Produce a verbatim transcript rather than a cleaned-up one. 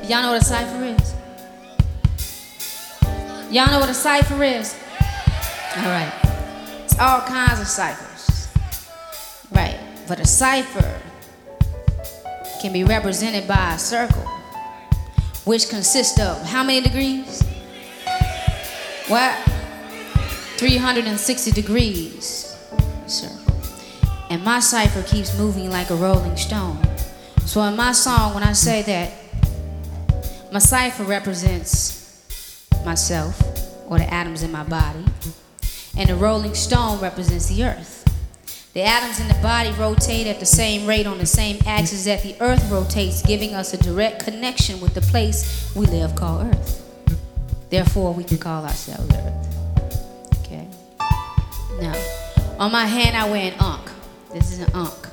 Y'all know what a cipher is? Y'all know what a cipher is? All right. It's all kinds of ciphers. Right. But a cipher can be represented by a circle, which consists of how many degrees? What? three hundred sixty degrees. Circle. And my cipher keeps moving like a rolling stone. So in my song, when I say that my cipher represents myself, or the atoms in my body, and the rolling stone represents the earth. The atoms in the body rotate at the same rate on the same axis that the earth rotates, giving us a direct connection with the place we live called Earth. Therefore, we can call ourselves Earth. Okay? Now, on my hand I wear an ankh. This is an ankh.